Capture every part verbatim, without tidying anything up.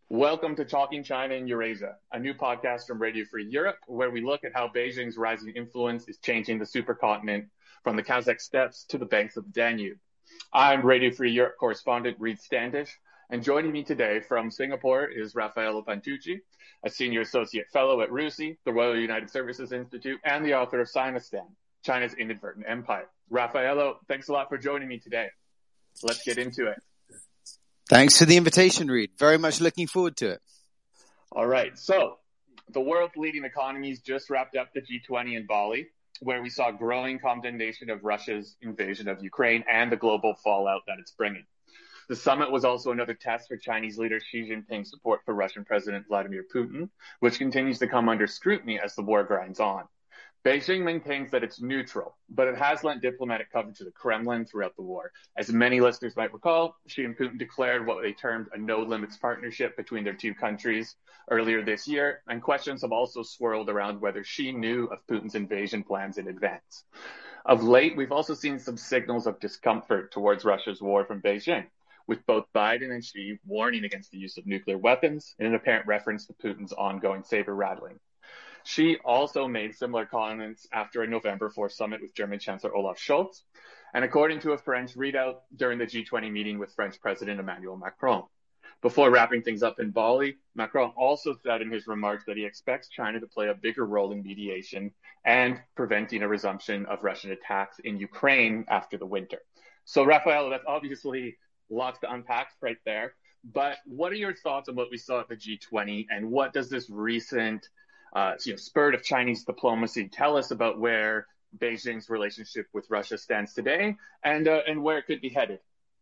Welcome to Talking China and Eurasia, a new podcast from Radio Free Europe, where we look at how Beijing's rising influence is changing the supercontinent from the Kazakh steppes to the banks of the Danube. I'm Radio Free Europe correspondent Reed Standish, and joining me today from Singapore is Raffaello Pantucci, a senior associate fellow at RUSI, the Royal United Services Institute, and the author of Sinistan, China's Inadvertent Empire. Raffaello, thanks a lot for joining me today. Let's get into it. Thanks for the invitation, Reed. Very much looking forward to it. All right. So the world's leading economies just wrapped up the G twenty in Bali, where we saw growing condemnation of Russia's invasion of Ukraine and the global fallout that it's bringing. The summit was also another test for Chinese leader Xi Jinping's support for Russian President Vladimir Putin, which continues to come under scrutiny as the war grinds on. Beijing maintains that it's neutral, but it has lent diplomatic cover to the Kremlin throughout the war. As many listeners might recall, Xi and Putin declared what they termed a no-limits partnership between their two countries earlier this year, and questions have also swirled around whether Xi knew of Putin's invasion plans in advance. Of late, we've also seen some signals of discomfort towards Russia's war from Beijing, with both Biden and Xi warning against the use of nuclear weapons in an apparent reference to Putin's ongoing saber-rattling. Xi also made similar comments after a November fourth summit with German Chancellor Olaf Scholz, and according to a French readout during the G twenty meeting with French President Emmanuel Macron. Before wrapping things up in Bali, Macron also said in his remarks that he expects China to play a bigger role in mediation and preventing a resumption of Russian attacks in Ukraine after the winter. So, Raffaello, that's obviously lots to unpack right there, but what are your thoughts on what we saw at the G twenty, and what does this recent Uh, you know, spurt of Chinese diplomacy tell us about where Beijing's relationship with Russia stands today, and uh, and where it could be headed?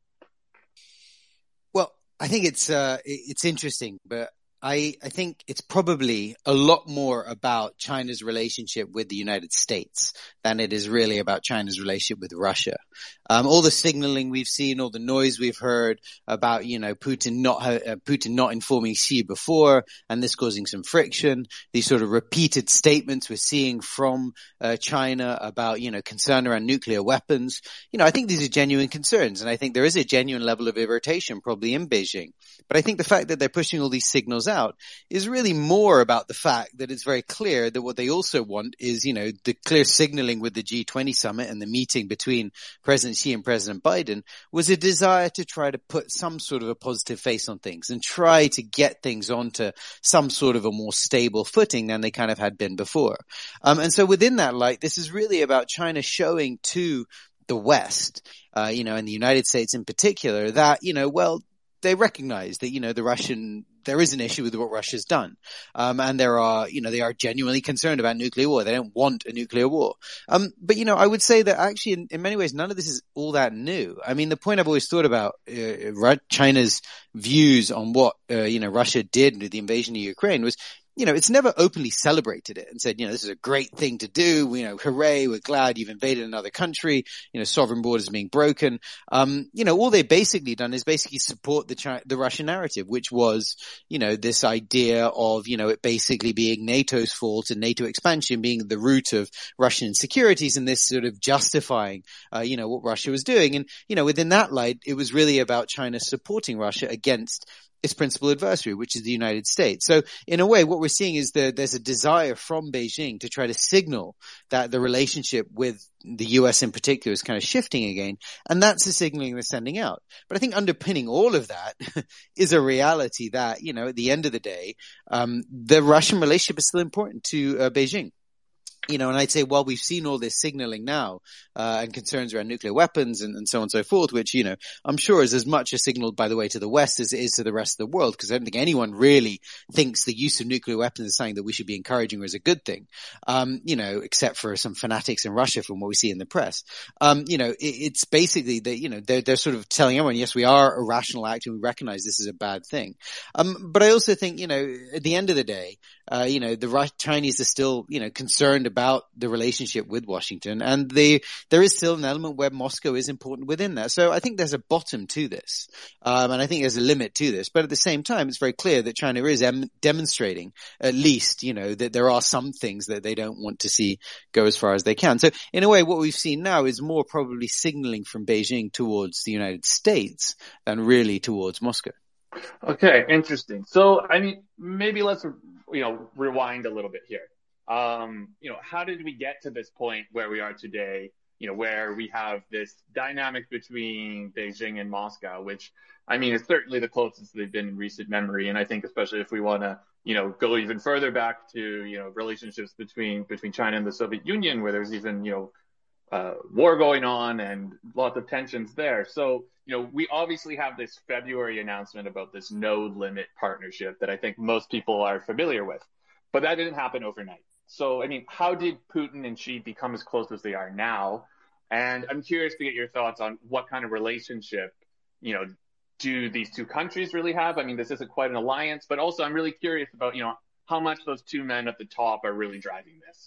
Well, I think it's uh, it's interesting, but I, I think it's probably a lot more about China's relationship with the United States than it is really about China's relationship with Russia. Um, all the signaling we've seen, all the noise we've heard about, you know, Putin not, uh, Putin not informing Xi before, and this causing some friction, these sort of repeated statements we're seeing from, uh, China about, you know, concern around nuclear weapons. You know, I think these are genuine concerns, and I think there is a genuine level of irritation probably in Beijing. But I think the fact that they're pushing all these signals out is really more about the fact that it's very clear that what they also want is, you know, the clear signaling with the G twenty summit and the meeting between President Xi and President Biden was a desire to try to put some sort of a positive face on things and try to get things onto some sort of a more stable footing than they kind of had been before. Um, and so within that light, this is really about China showing to the West, uh, you know, and the United States in particular that, you know, well, they recognize that, you know, the Russian, there is an issue with what Russia's done. Um, and there are, you know, they are genuinely concerned about nuclear war. They don't want a nuclear war. Um, but, you know, I would say that actually in, in many ways, none of this is all that new. I mean, the point I've always thought about, uh, China's views on what, uh, you know, Russia did with the invasion of Ukraine was, you know, it's never openly celebrated it and said, you know, this is a great thing to do. You know, hooray, we're glad you've invaded another country. You know, sovereign borders being broken. Um, you know, all they've basically done is basically support the China, the Russian narrative, which was, you know, this idea of, you know, it basically being NATO's fault and NATO expansion being the root of Russian insecurities and this sort of justifying, uh, you know, what Russia was doing. And, you know, within that light, it was really about China supporting Russia against its principal adversary, which is the United States. So in a way, what we're seeing is that there's a desire from Beijing to try to signal that the relationship with the U S in particular is kind of shifting again. And that's the signaling they're sending out. But I think underpinning all of that is a reality that, you know, at the end of the day, um, the Russian relationship is still important to uh, Beijing. You know, and I'd say, well, we've seen all this signaling now, uh, and concerns around nuclear weapons and, and so on and so forth, which, you know, I'm sure is as much a signal, by the way, to the West as it is to the rest of the world, because I don't think anyone really thinks the use of nuclear weapons is something that we should be encouraging or is a good thing. Um, you know, except for some fanatics in Russia from what we see in the press. Um, you know, it, it's basically that, you know, they're, they're sort of telling everyone, yes, we are a rational act and we recognize this is a bad thing. Um, but I also think, you know, at the end of the day, uh, you know, the Chinese are still, you know, concerned about the relationship with Washington, and the, there is still an element where Moscow is important within that. So I think there's a bottom to this, um, and I think there's a limit to this. But at the same time, it's very clear that China is em- demonstrating, at least, you know, that there are some things that they don't want to see go as far as they can. So in a way, what we've seen now is more probably signaling from Beijing towards the United States than really towards Moscow. Okay, interesting. So, I mean, maybe let's, you know, rewind a little bit here. Um, you know, how did we get to this point where we are today, you know, where we have this dynamic between Beijing and Moscow, which, I mean, is certainly the closest they've been in recent memory. And I think especially if we want to, you know, go even further back to, you know, relationships between, between China and the Soviet Union, where there's even, you know, uh, war going on and lots of tensions there. So, you know, we obviously have this February announcement about this no limit partnership that I think most people are familiar with, but that didn't happen overnight. So, I mean, how did Putin and Xi become as close as they are now? And I'm curious to get your thoughts on what kind of relationship, you know, do these two countries really have? I mean, this isn't quite an alliance, but also I'm really curious about, you know, how much those two men at the top are really driving this.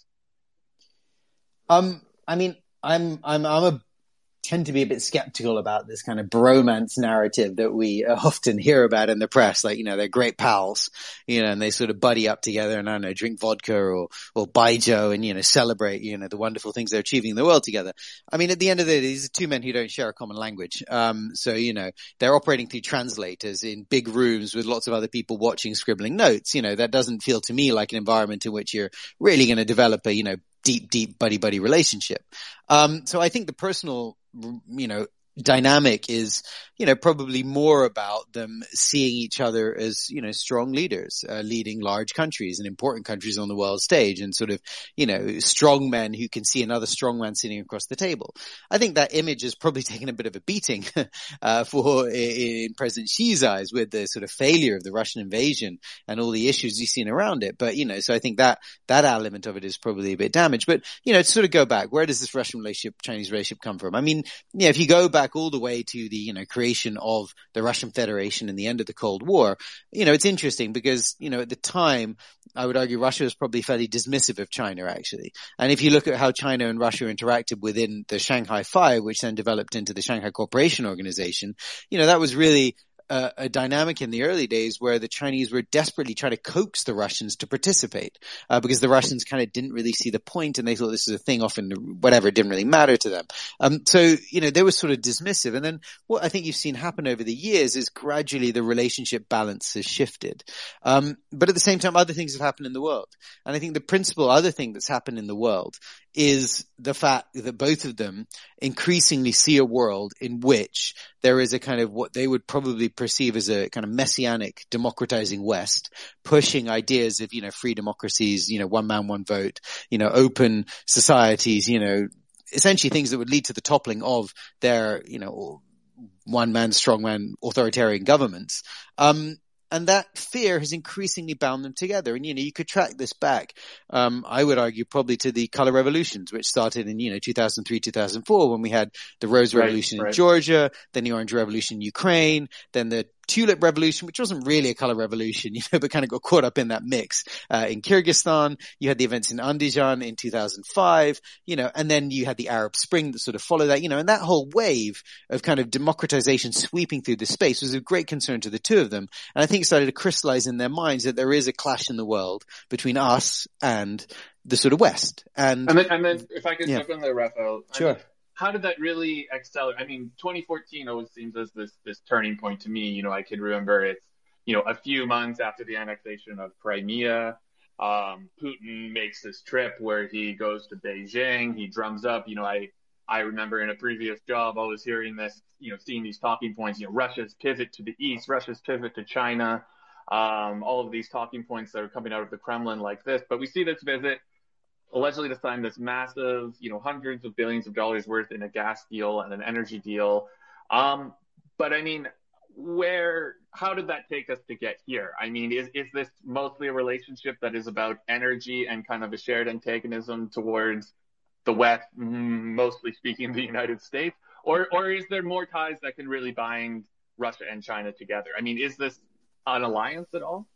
Um, I mean, I'm I'm I'm a tend to be a bit skeptical about this kind of bromance narrative that we often hear about in the press. Like, you know, they're great pals, you know, and they sort of buddy up together and, I don't know, drink vodka or, or baijiu and, you know, celebrate, you know, the wonderful things they're achieving in the world together. I mean, at the end of the day, these are two men who don't share a common language. Um, so, you know, they're operating through translators in big rooms with lots of other people watching, scribbling notes. You know, that doesn't feel to me like an environment in which you're really going to develop a, you know, deep, deep buddy-buddy relationship. Um, so I think the personal, you know, dynamic is, you know, probably more about them seeing each other as, you know, strong leaders, uh, leading large countries and important countries on the world stage, and sort of, you know, strong men who can see another strong man sitting across the table. I think that image has probably taken a bit of a beating, uh, for in President Xi's eyes with the sort of failure of the Russian invasion and all the issues he's seen around it. But, you know, so I think that, that element of it is probably a bit damaged. But, you know, to sort of go back, where does this Russian relationship, Chinese relationship come from? I mean, yeah, if you go back all the way to the, you know, creation of the Russian Federation and the end of the Cold War, you know, it's interesting because, you know, at the time, I would argue Russia was probably fairly dismissive of China, actually. And if you look at how China and Russia interacted within the Shanghai Five, which then developed into the Shanghai Cooperation Organization, you know, that was really Uh, a dynamic in the early days where the Chinese were desperately trying to coax the Russians to participate, uh, because the Russians kind of didn't really see the point and they thought this was a thing, often whatever, it didn't really matter to them. Um, so, you know, they were sort of dismissive. And then what I think you've seen happen over the years is gradually the relationship balance has shifted. Um, but at the same time, other things have happened in the world. And I think the principal other thing that's happened in the world is the fact that both of them increasingly see a world in which there is a kind of what they would probably perceive as a kind of messianic democratizing West, pushing ideas of, you know, free democracies, you know, one man, one vote, you know, open societies, you know, essentially things that would lead to the toppling of their, you know, one man, strong man, authoritarian governments. Um, And that fear has increasingly bound them together. And, you know, you could track this back, um, I would argue probably to the color revolutions, which started in, you know, two thousand three, two thousand four, when we had the Rose Revolution right, in right. Georgia, then the Orange Revolution in Ukraine, then the Tulip Revolution, which wasn't really a color revolution, you know, but kind of got caught up in that mix, uh, in Kyrgyzstan. You had the events in Andijan in two thousand five, you know, and then you had the Arab Spring that sort of followed that, you know, and that whole wave of kind of democratization sweeping through the space was of great concern to the two of them. And I think it started to crystallize in their minds that there is a clash in the world between us and the sort of West. And, and then, and then if I could yeah. jump in there, Raphael. Sure. I mean, how did that really accelerate? I mean, twenty fourteen always seems as this, this turning point to me. You know, I can remember it's, you know, a few months after the annexation of Crimea. Um, Putin makes this trip where he goes to Beijing. He drums up, you know, I, I remember in a previous job, I was hearing this, you know, seeing these talking points, you know, Russia's pivot to the east, Russia's pivot to China, um, all of these talking points that are coming out of the Kremlin like this. But we see this visit allegedly to sign this massive, you know, hundreds of billions of dollars worth in a gas deal and an energy deal. Um, but I mean, where, how did that take us to get here? I mean, is, is this mostly a relationship that is about energy and kind of a shared antagonism towards the West, mostly speaking the United States? Or, or is there more ties that can really bind Russia and China together? I mean, is this an alliance at all?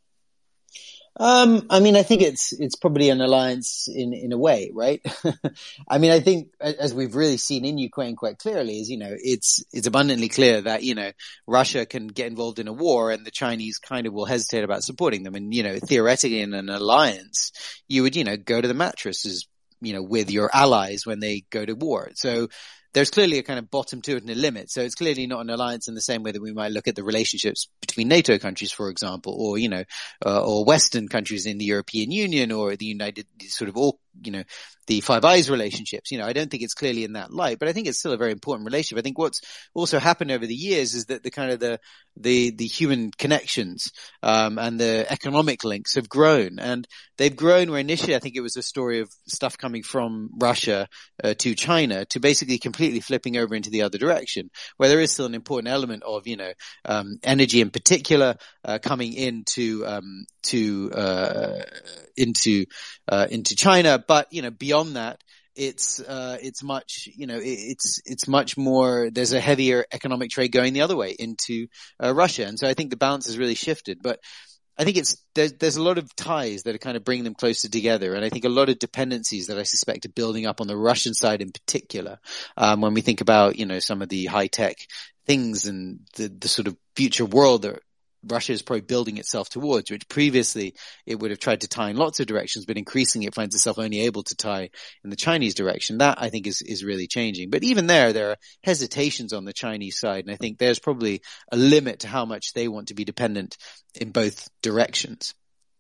Um, I mean, I think it's, it's probably an alliance in, in a way, right? I mean, I think as we've really seen in Ukraine quite clearly is, you know, it's, it's abundantly clear that, you know, Russia can get involved in a war and the Chinese kind of will hesitate about supporting them. And, you know, theoretically in an alliance, you would, you know, go to the mattresses, you know, with your allies when they go to war. So there's clearly a kind of bottom to it and a limit. So it's clearly not an alliance in the same way that we might look at the relationships between NATO countries, for example, or, you know, uh, or Western countries in the European Union or the United, sort of all, you know, the Five Eyes relationships. You know, I don't think it's clearly in that light, but I think it's still a very important relationship. I think what's also happened over the years is that the kind of the, the, the human connections, um, and the economic links have grown, and they've grown where initially I think it was a story of stuff coming from Russia uh, to China to basically completely flipping over into the other direction, where there is still an important element of, you know, um, energy in particular, uh, coming into, um, to, uh, into, uh, into China. But, you know, beyond that, it's, uh, it's much, you know, it, it's, it's much more, there's a heavier economic trade going the other way into, uh, Russia. And so I think the balance has really shifted, but I think it's, there's, there's a lot of ties that are kind of bringing them closer together. And I think a lot of dependencies that I suspect are building up on the Russian side in particular. Um, when we think about, you know, some of the high tech things and the, the sort of future world that Russia is probably building itself towards, which previously it would have tried to tie in lots of directions, but increasingly it finds itself only able to tie in the Chinese direction. That I think is, is really changing. But even there, there are hesitations on the Chinese side. And I think there's probably a limit to how much they want to be dependent in both directions.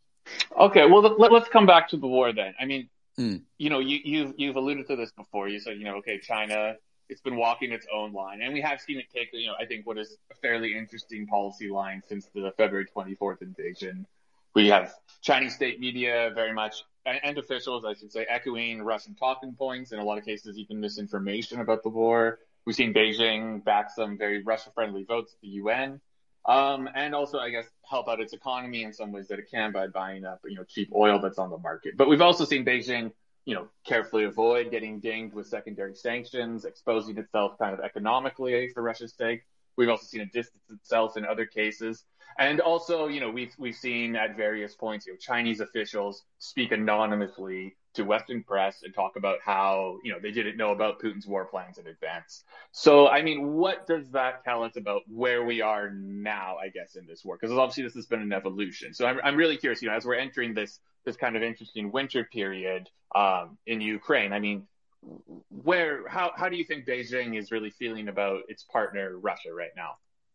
Okay. Well, let, let's come back to the war then. I mean, mm. you know, you, you've, you've alluded to this before. You said, you know, okay, China, it's been walking its own line, and we have seen it take, you know, I think what is a fairly interesting policy line since the February twenty-fourth invasion. We have Chinese state media very much, and officials, I should say, echoing Russian talking points, in a lot of cases even misinformation about the war. We've seen Beijing back some very Russia-friendly votes at the U N, um, and also, I guess, help out its economy in some ways that it can by buying up, you know, cheap oil that's on the market. But we've also seen Beijing, you know, carefully avoid getting dinged with secondary sanctions, exposing itself kind of economically for Russia's sake. We've also seen it distance itself in other cases. And also, you know, we've, we've seen at various points, you know, Chinese officials speak anonymously to Western press and talk about how, you know, they didn't know about Putin's war plans in advance. So, I mean, what does that tell us about where we are now, I guess, in this war? Because obviously this has been an evolution. So I'm, I'm really curious, you know, as we're entering this, this kind of interesting winter period, um, in Ukraine, I mean, where, how, how do you think Beijing is really feeling about its partner, Russia, right now?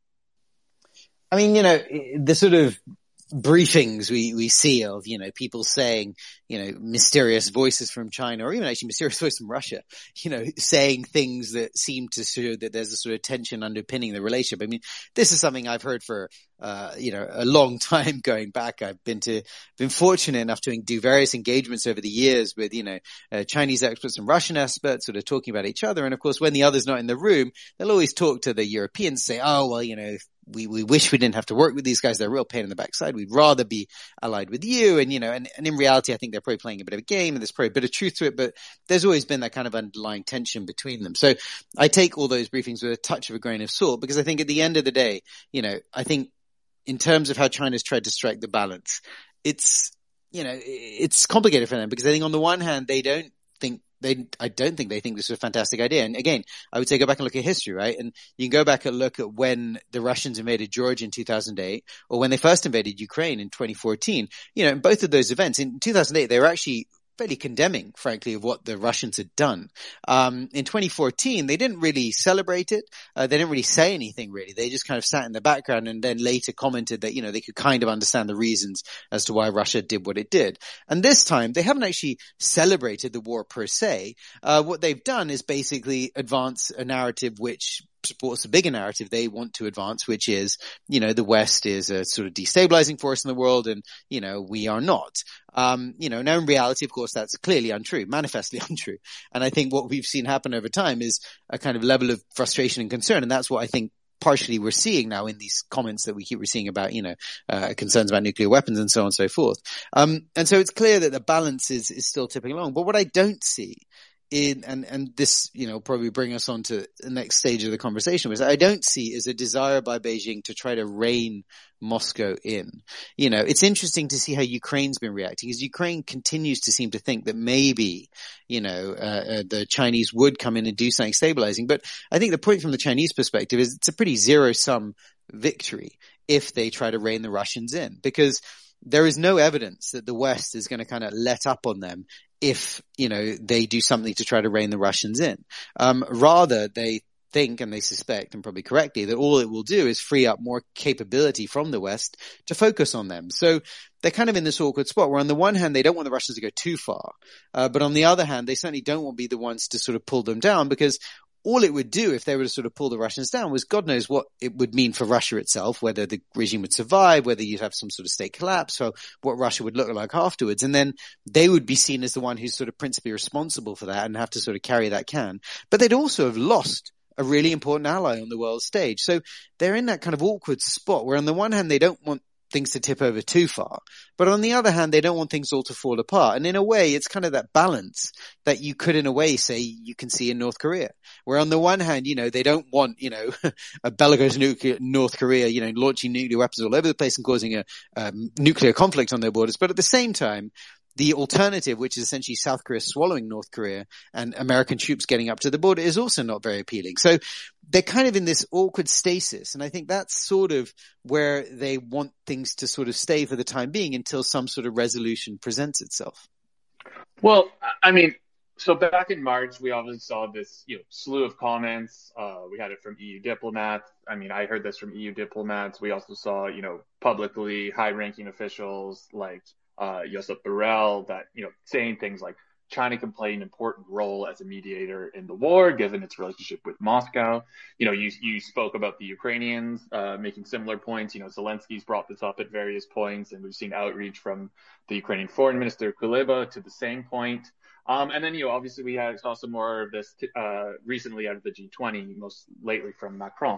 I mean, you know, the sort of briefings we, we see of, you know, people saying, you know, mysterious voices from China, or even actually mysterious voices from Russia, you know, saying things that seem to show that there's a sort of tension underpinning the relationship. I mean, this is something I've heard for, uh, you know, a long time going back. I've been to, been fortunate enough to do various engagements over the years with, you know, uh, Chinese experts and Russian experts sort of talking about each other. And of course, when the other's not in the room, they'll always talk to the Europeans, say, oh, well, you know, we, we wish we didn't have to work with these guys. They're a real pain in the backside. We'd rather be allied with you. And, you know, and, and in reality, I think they're probably playing a bit of a game, and there's probably a bit of truth to it, but there's always been that kind of underlying tension between them. So I take all those briefings with a touch of a grain of salt, because I think at the end of the day, you know, I think in terms of how China's tried to strike the balance, it's, you know, it's complicated for them, because I think on the one hand, they don't think They, I don't think they think this is a fantastic idea. And again, I would say go back and look at history, right? And you can go back and look at when the Russians invaded Georgia in two thousand eight, or when they first invaded Ukraine in twenty fourteen. You know, in both of those events, in two thousand eight, they were actually fairly condemning, frankly, of what the Russians had done. Um, in twenty fourteen, they didn't really celebrate it. Uh, they didn't really say anything, really. They just kind of sat in the background and then later commented that, you know, they could kind of understand the reasons as to why Russia did what it did. And this time, they haven't actually celebrated the war per se. Uh, what they've done is basically advance a narrative which supports a bigger narrative they want to advance, which is, you know, the West is a sort of destabilizing force in the world, and, you know, we are not. Um, you know, now in reality, of course, that's clearly untrue, manifestly untrue. And I think what we've seen happen over time is a kind of level of frustration and concern. And that's what I think partially we're seeing now in these comments that we keep seeing about, you know, uh, concerns about nuclear weapons and so on and so forth. Um, and so it's clear that the balance is, is still tipping along. But what I don't see In, and, and this, you know, probably bring us on to the next stage of the conversation, was I don't see is a desire by Beijing to try to rein Moscow in. You know, it's interesting to see how Ukraine's been reacting, because Ukraine continues to seem to think that maybe, you know, uh, uh, the Chinese would come in and do something stabilizing. But I think the point from the Chinese perspective is it's a pretty zero-sum victory if they try to rein the Russians in, because there is no evidence that the West is going to kind of let up on them if, you know, they do something to try to rein the Russians in. Um, rather, they think, and they suspect, and probably correctly, that all it will do is free up more capability from the West to focus on them. So they're kind of in this awkward spot where on the one hand, they don't want the Russians to go too far. Uh, but on the other hand, they certainly don't want to be the ones to sort of pull them down, because all it would do if they were to sort of pull the Russians down was God knows what it would mean for Russia itself, whether the regime would survive, whether you'd have some sort of state collapse, or what Russia would look like afterwards. And then they would be seen as the one who's sort of principally responsible for that and have to sort of carry that can. But they'd also have lost a really important ally on the world stage. So they're in that kind of awkward spot where on the one hand, they don't want things to tip over too far, but on the other hand, they don't want things all to fall apart. And in a way, it's kind of that balance that you could, in a way, say you can see in North Korea, where on the one hand, you know, they don't want, you know, a bellicose nuclear North Korea, you know, launching nuclear weapons all over the place and causing a um, nuclear conflict on their borders. But at the same time, the alternative, which is essentially South Korea swallowing North Korea and American troops getting up to the border, is also not very appealing. So they're kind of in this awkward stasis. And I think that's sort of where they want things to sort of stay for the time being until some sort of resolution presents itself. Well, I mean, so back in March, we obviously saw this, you know, slew of comments. Uh, we had it from E U diplomats. I mean, I heard this from E U diplomats. We also saw, you know, publicly high-ranking officials like uh, Josep Borrell that, you know, saying things like China can play an important role as a mediator in the war, given its relationship with Moscow. You know, you you spoke about the Ukrainians uh, making similar points. You know, Zelensky's brought this up at various points, and we've seen outreach from the Ukrainian Foreign Minister Kuleba to the same point. Um, and then, you know, obviously we had saw some more of this t- uh, recently out of the G twenty, most lately from Macron.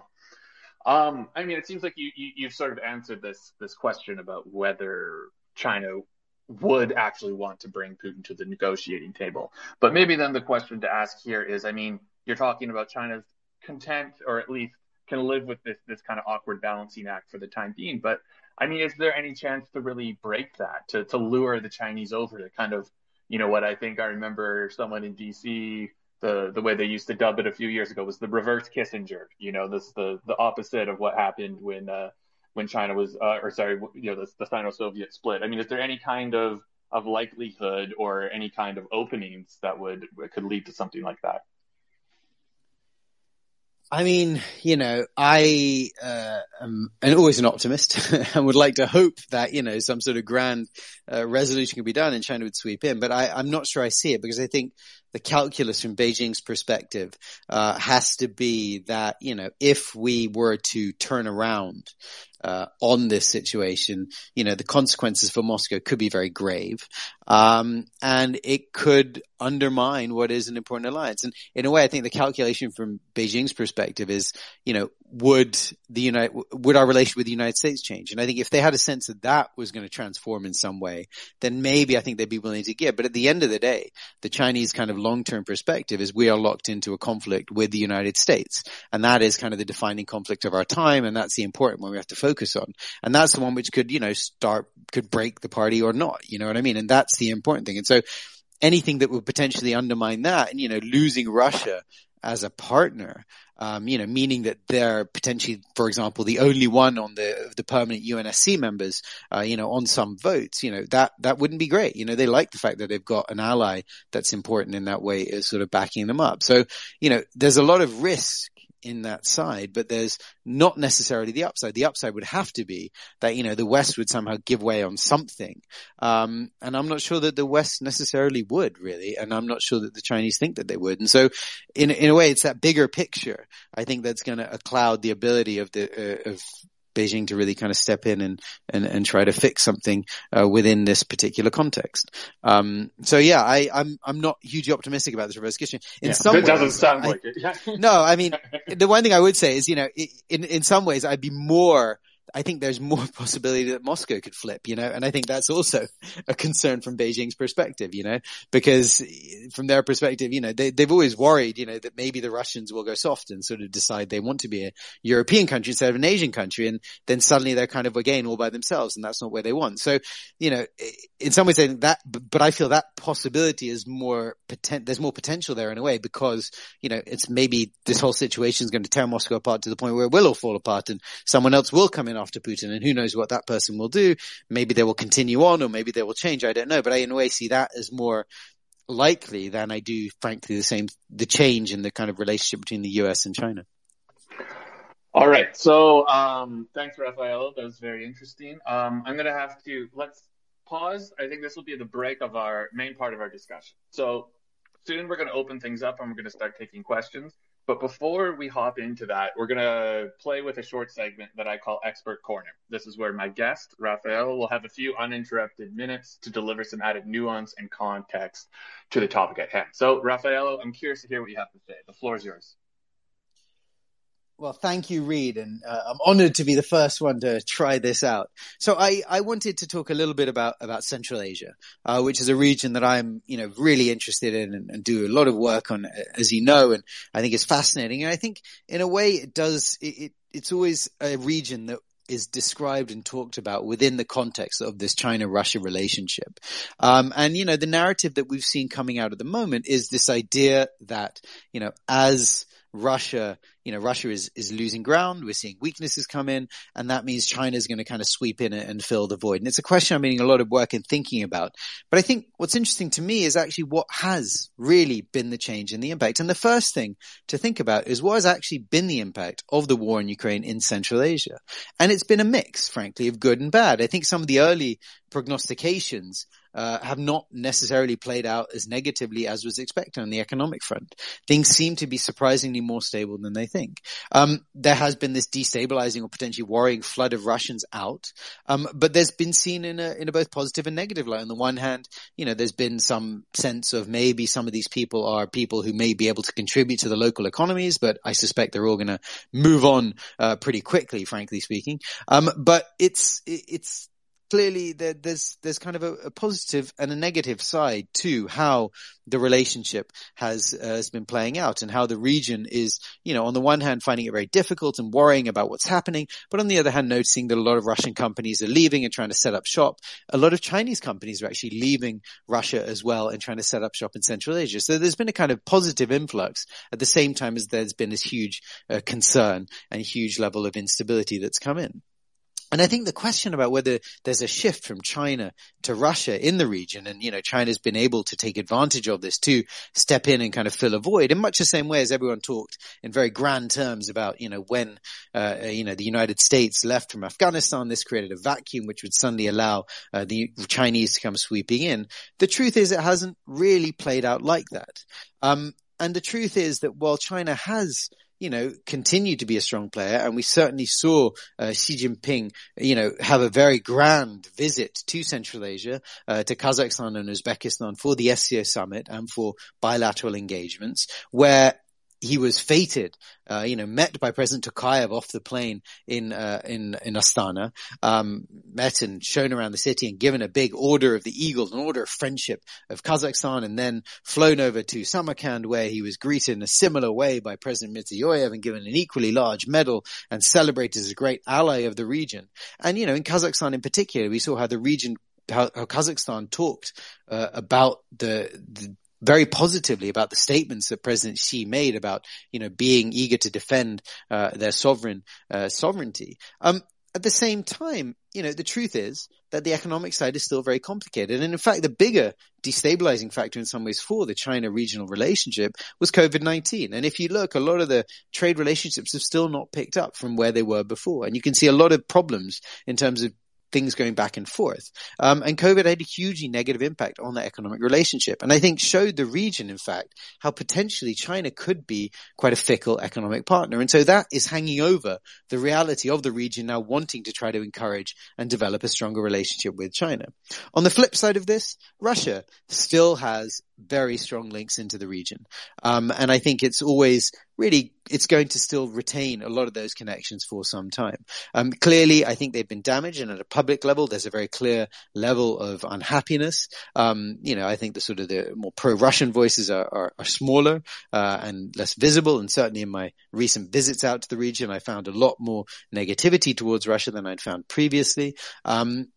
Um, I mean, it seems like you, you you've sort of answered this this question about whether China would actually want to bring Putin to the negotiating table. But maybe then the question to ask here is, I mean, you're talking about China's content, or at least can live with this, this kind of awkward balancing act for the time being. But I mean, is there any chance to really break that, to, to lure the Chinese over to kind of, you know, what I think I remember someone in D C, the, the way they used to dub it a few years ago was the reverse Kissinger, you know, this, the, the opposite of what happened when, uh, when China was, uh, or sorry, you know, the, the Sino-Soviet split. I mean, is there any kind of, of likelihood or any kind of openings that would, could lead to something like that? I mean, you know, I uh, am always an optimist and would like to hope that, you know, some sort of grand uh, resolution could be done and China would sweep in. But I, I'm not sure I see it, because I think the calculus from Beijing's perspective uh, has to be that, you know, if we were to turn around uh, on this situation, you know, the consequences for Moscow could be very grave. Um, and it could undermine what is an important alliance. And in a way, I think the calculation from Beijing's perspective is, you know, would the United, would our relation with the United States change? And I think if they had a sense that that was going to transform in some way, then maybe I think they'd be willing to give. But at the end of the day, the Chinese kind of long-term perspective is we are locked into a conflict with the United States. And that is kind of the defining conflict of our time. And that's the important one we have to focus on. And that's the one which could, you know, start, could break the party or not. You know what I mean? And that's the important thing. And so anything that would potentially undermine that, and, you know, losing Russia as a partner, um, you know, meaning that they're potentially, for example, the only one on the the permanent U N S C members, uh, you know, on some votes, you know, that that wouldn't be great. You know, they like the fact that they've got an ally that's important in that way, is sort of backing them up. So, you know, there's a lot of risk in that side, but there's not necessarily the upside. The upside would have to be that, you know, the West would somehow give way on something. Um, and I'm not sure that the West necessarily would, really. And I'm not sure that the Chinese think that they would. And so in, in a way, it's that bigger picture, I think, that's going to cloud the ability of the, uh, of Beijing to really kind of step in and, and, and try to fix something, uh, within this particular context. Um, so yeah, I, I'm, I'm not hugely optimistic about this reverse Kissinger. In yeah, some it ways, doesn't sound I, like it. Yeah. No, I mean, the one thing I would say is, you know, in, in some ways I'd be more, I think there's more possibility that Moscow could flip, you know, and I think that's also a concern from Beijing's perspective, you know, because from their perspective, you know, they, they've always worried, you know, that maybe the Russians will go soft and sort of decide they want to be a European country instead of an Asian country. And then suddenly they're kind of, again, all by themselves, and that's not where they want. So, you know, in some ways I think that, but I feel that possibility is more potent, there's more potential there in a way, because, you know, it's maybe this whole situation is going to tear Moscow apart to the point where it will all fall apart and someone else will come in after Putin, and who knows what that person will do. Maybe they will continue on, or maybe they will change. I don't know. But I, in a way, see that as more likely than I do, frankly, the same, the change in the kind of relationship between the U S and China. All right. So, um, thanks, Rafael. That was very interesting. Um, I'm going to have to, let's pause. I think this will be the break of our main part of our discussion. So soon we're going to open things up and we're going to start taking questions. But before we hop into that, we're going to play with a short segment that I call Expert Corner. This is where my guest, Rafael, will have a few uninterrupted minutes to deliver some added nuance and context to the topic at hand. So, Rafael, I'm curious to hear what you have to say. The floor is yours. Well, thank you, Reed, and uh, I'm honored to be the first one to try this out. So I, I wanted to talk a little bit about, about Central Asia, uh, which is a region that I'm, you know, really interested in and, and do a lot of work on, as you know, and I think it's fascinating. And I think in a way it does, it, it it's always a region that is described and talked about within the context of this China-Russia relationship. Um, and, you know, the narrative that we've seen coming out at the moment is this idea that, you know, as Russia, you know, Russia is, is losing ground. We're seeing weaknesses come in, and that means China is going to kind of sweep in and fill the void. And it's a question I'm doing a lot of work in thinking about. But I think what's interesting to me is actually what has really been the change and the impact. And the first thing to think about is what has actually been the impact of the war in Ukraine in Central Asia. And it's been a mix, frankly, of good and bad. I think some of the early prognostications Uh, have not necessarily played out as negatively as was expected on the economic front. Things seem to be surprisingly more stable than they think. Um, there has been this destabilizing or potentially worrying flood of Russians out, um, but there's been seen in a, in a both positive and negative light. On the one hand, you know, there's been some sense of maybe some of these people are people who may be able to contribute to the local economies, but I suspect they're all going to move on uh, pretty quickly, frankly speaking. Um, but it's it's clearly there, there's there's kind of a, a positive and a negative side to how the relationship has uh, has been playing out, and how the region is, you know, on the one hand finding it very difficult and worrying about what's happening, but on the other hand noticing that a lot of Russian companies are leaving and trying to set up shop. A lot of Chinese companies are actually leaving Russia as well and trying to set up shop in Central Asia. So there's been a kind of positive influx at the same time as there's been this huge uh, concern and huge level of instability that's come in. And I think the question about whether there's a shift from China to Russia in the region, and, you know, China's been able to take advantage of this to step in and kind of fill a void in much the same way as everyone talked in very grand terms about, you know, when, uh, you know, the United States left from Afghanistan, this created a vacuum which would suddenly allow uh, the Chinese to come sweeping in. The truth is it hasn't really played out like that. Um, and the truth is that while China has, you know, continue to be a strong player, and we certainly saw uh, Xi Jinping, you know, have a very grand visit to Central Asia, uh, to Kazakhstan and Uzbekistan for the S C O summit and for bilateral engagements, where he was feted, uh, you know, met by President Tokayev off the plane in, uh, in, in Astana, um, met and shown around the city and given a big Order of the Eagle, an order of friendship of Kazakhstan, and then flown over to Samarkand, where he was greeted in a similar way by President Mirziyoyev and given an equally large medal and celebrated as a great ally of the region. And, you know, in Kazakhstan in particular, we saw how the region, how, how Kazakhstan talked, uh, about the, the, very positively about the statements that President Xi made about, you know, being eager to defend uh, their sovereign uh, sovereignty. Um, at the same time, you know, the truth is that the economic side is still very complicated. And in fact, the bigger destabilizing factor in some ways for the China regional relationship was COVID nineteen. And if you look, a lot of the trade relationships have still not picked up from where they were before. And you can see a lot of problems in terms of things going back and forth. Um, and COVID had a hugely negative impact on the economic relationship. And I think showed the region, in fact, how potentially China could be quite a fickle economic partner. And so that is hanging over the reality of the region now wanting to try to encourage and develop a stronger relationship with China. On the flip side of this, Russia still has very strong links into the region. Um, and I think it's always really, it's going to still retain a lot of those connections for some time. Um, clearly, I think they've been damaged, and at a public level, there's a very clear level of unhappiness. Um, you know, I think the sort of the more pro-Russian voices are, are, are smaller, uh, and less visible. And certainly in my recent visits out to the region, I found a lot more negativity towards Russia than I'd found previously. Um,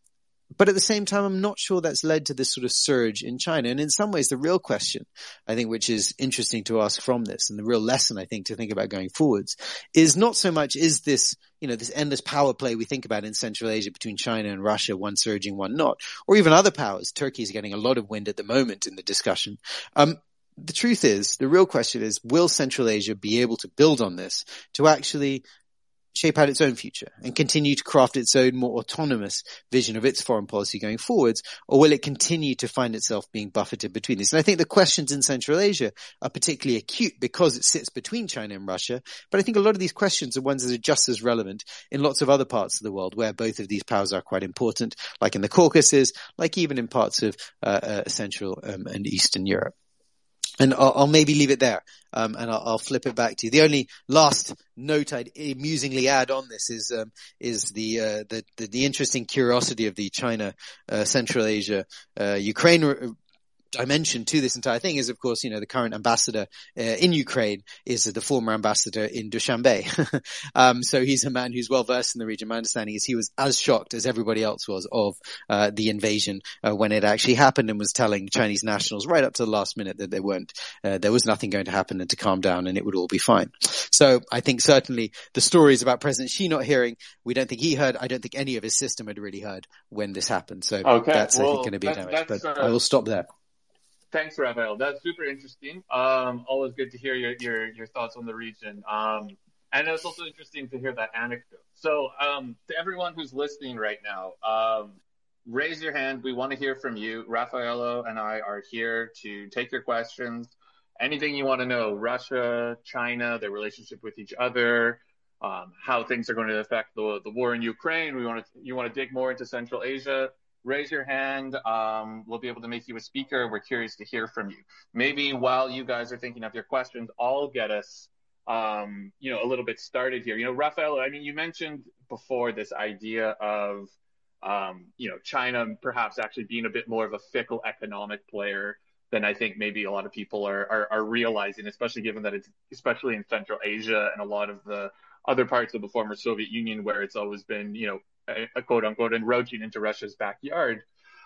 but at the same time, I'm not sure that's led to this sort of surge in China. And in some ways, the real question, I think, which is interesting to ask from this, and the real lesson, I think, to think about going forwards, is not so much is this, you know, this endless power play we think about in Central Asia between China and Russia, one surging, one not, or even other powers. Turkey is getting a lot of wind at the moment in the discussion. Um, the truth is, the real question is, will Central Asia be able to build on this to actually shape out its own future and continue to craft its own more autonomous vision of its foreign policy going forwards, or will it continue to find itself being buffeted between these? And I think the questions in Central Asia are particularly acute because it sits between China and Russia, but I think a lot of these questions are ones that are just as relevant in lots of other parts of the world where both of these powers are quite important, like in the Caucasus, like even in parts of uh, uh, Central um, and Eastern Europe. And I'll, I'll maybe leave it there, um, and I'll, I'll flip it back to you. The only last note I'd amusingly add on this is um, is the, uh, the the the interesting curiosity of the China, uh, Central Asia, uh, Ukraine re- dimension to this entire thing is, of course, you know, the current ambassador uh, in Ukraine is the former ambassador in Dushanbe. um, so he's a man who's well versed in the region. My understanding is he was as shocked as everybody else was of uh, the invasion uh, when it actually happened, and was telling Chinese nationals right up to the last minute that they weren't, uh, there was nothing going to happen and to calm down and it would all be fine. So I think certainly the stories about President Xi not hearing, we don't think he heard. I don't think any of his system had really heard when this happened. So okay. that's, well, I think, going to be a damage. But uh, I will stop there. Thanks, Raphael. That's super interesting. Um, always good to hear your, your, your thoughts on the region. Um, and it's also interesting to hear that anecdote. So, um, to everyone who's listening right now, um, raise your hand. We want to hear from you. Raffaello and I are here to take your questions. Anything you want to know, Russia, China, their relationship with each other, um, how things are going to affect the, the war in Ukraine. We want to, you want to dig more into Central Asia. Raise your hand. Um, we'll be able to make you a speaker. We're curious to hear from you. Maybe while you guys are thinking of your questions, I'll get us, um, you know, a little bit started here. You know, Raphael, I mean, you mentioned before this idea of, um, you know, China perhaps actually being a bit more of a fickle economic player than I think maybe a lot of people are, are, are realizing, especially given that it's, especially in Central Asia and a lot of the other parts of the former Soviet Union where it's always been, you know, a quote unquote encroaching into Russia's backyard.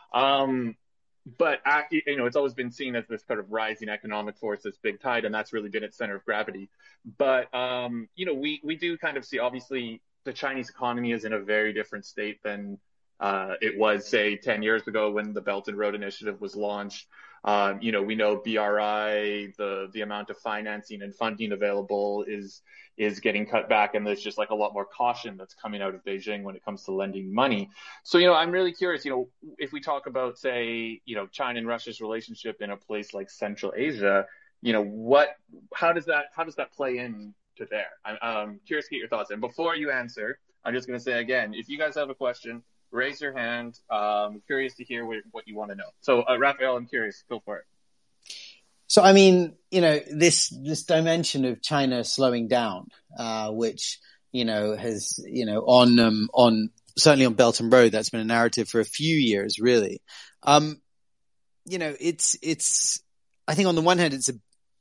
Um, but, you know, it's always been seen as this kind of rising economic force, this big tide, and that's really been its center of gravity. But, um, you know, we, we do kind of see, obviously, the Chinese economy is in a very different state than uh, it was, say, ten years ago when the Belt and Road Initiative was launched. Um, you know, we know B R I, the, the amount of financing and funding available is, is getting cut back. And there's just like a lot more caution that's coming out of Beijing when it comes to lending money. So, you know, I'm really curious, you know, if we talk about, say, you know, China and Russia's relationship in a place like Central Asia, you know, what, how does that, how does that play into there? I'm um, curious to get your thoughts. And before you answer, I'm just going to say again, if you guys have a question, raise your hand. Um, curious to hear what, what you want to know. So, uh, Raphael, I'm curious. Go for it. So, I mean, you know, this, this dimension of China slowing down, uh, which, you know, has, you know, on, um, on, certainly on Belt and Road, that's been a narrative for a few years, really. Um, you know, it's, it's, I think on the one hand, it's a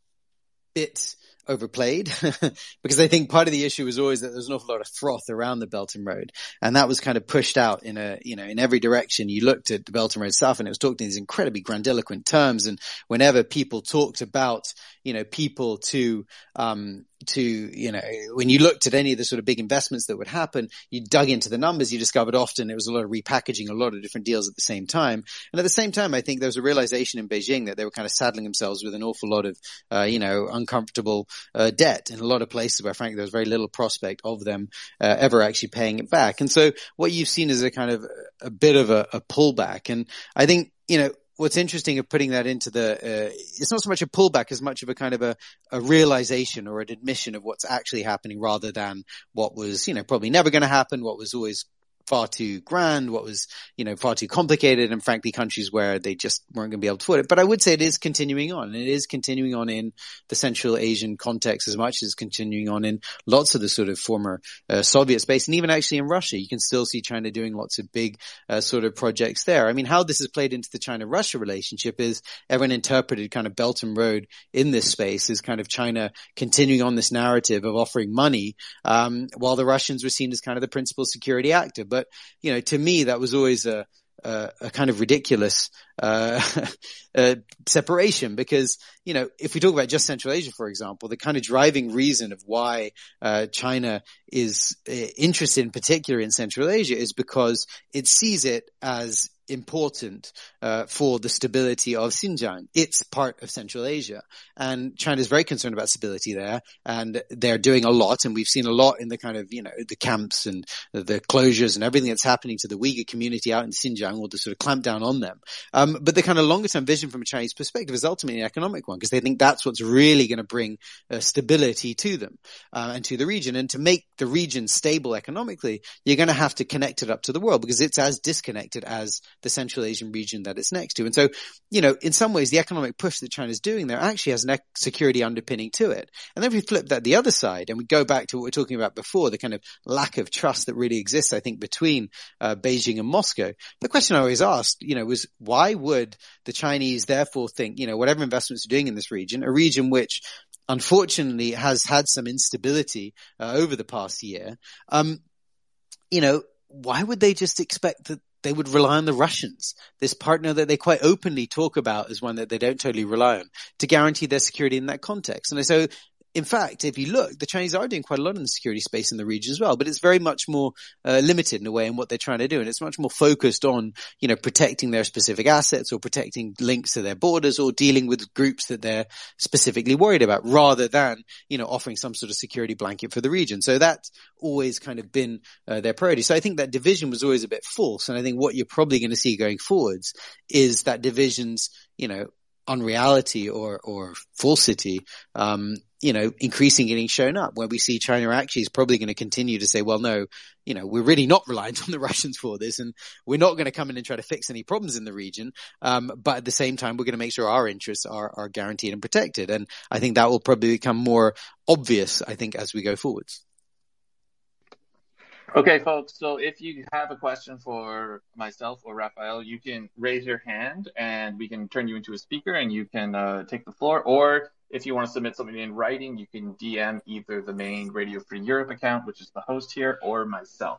bit overplayed because I think part of the issue was always that there's an awful lot of froth around the Belt and Road, and that was kind of pushed out in a, you know, in every direction. You looked at the Belt and Road stuff and it was talked in these incredibly grandiloquent terms. And whenever people talked about, you know, people to, um, to, you know, when you looked at any of the sort of big investments that would happen, you dug into the numbers, you discovered often it was a lot of repackaging, a lot of different deals at the same time. And at the same time, I think there was a realization in Beijing that they were kind of saddling themselves with an awful lot of, uh, you know, uncomfortable uh, debt in a lot of places where, frankly, there was very little prospect of them uh, ever actually paying it back. And so what you've seen is a kind of a bit of a, a pullback. And I think, you know, what's interesting of putting that into the, uh, it's not so much a pullback as much of a kind of a, a realization or an admission of what's actually happening rather than what was, you know, probably never going to happen, what was always far too grand, what was, you know, far too complicated, and frankly countries where they just weren't going to be able to afford it. But I would say it is continuing on, and it is continuing on in the Central Asian context as much as it's continuing on in lots of the sort of former uh, Soviet space, and even actually in Russia. You can still see China doing lots of big uh, sort of projects there. I mean, how this has played into the China-Russia relationship is everyone interpreted kind of Belt and Road in this space as kind of China continuing on this narrative of offering money, um, while the Russians were seen as kind of the principal security actor. But, you know, to me, that was always a, uh, a kind of ridiculous uh, uh, separation, because, you know, if we talk about just Central Asia, for example, the kind of driving reason of why uh, China is uh, interested in particular in Central Asia is because it sees it as important uh, for the stability of Xinjiang. It's part of Central Asia, and China is very concerned about stability there, and they're doing a lot, and we've seen a lot in the kind of, you know, the camps and the closures and everything that's happening to the Uyghur community out in Xinjiang, or to sort of clamp down on them. Um, but the kind of longer term vision from a Chinese perspective is ultimately an economic one, because they think that's what's really going to bring uh, stability to them uh, and to the region. And to make the region stable economically, you're going to have to connect it up to the world, because it's as disconnected as the Central Asian region that it's next to. And so, you know, in some ways, the economic push that China's doing there actually has an ec- security underpinning to it. And then if we flip that the other side and we go back to what we were talking about before, the kind of lack of trust that really exists, I think, between uh, Beijing and Moscow, the question I always asked, you know, was why would the Chinese therefore think, you know, whatever investments are doing in this region, a region which unfortunately has had some instability uh, over the past year, um, you know, why would they just expect that they would rely on the Russians, this partner that they quite openly talk about as one that they don't totally rely on, to guarantee their security in that context? And so, in fact, if you look, the Chinese are doing quite a lot in the security space in the region as well, but it's very much more uh, limited in a way in what they're trying to do. And it's much more focused on, you know, protecting their specific assets or protecting links to their borders or dealing with groups that they're specifically worried about, rather than, you know, offering some sort of security blanket for the region. So that's always kind of been uh, their priority. So I think that division was always a bit false. And I think what you're probably going to see going forwards is that division's, you know, unreality or, or falsity, um, you know, increasing getting shown up, where we see China actually is probably going to continue to say, well, no, you know, we're really not reliant on the Russians for this, and we're not going to come in and try to fix any problems in the region. Um, but at the same time, we're going to make sure our interests are, are guaranteed and protected. And I think that will probably become more obvious, I think, as we go forwards. Okay, folks, so if you have a question for myself or Raphael, you can raise your hand and we can turn you into a speaker and you can uh, take the floor. Or if you want to submit something in writing, you can D M either the main Radio Free Europe account, which is the host here, or myself.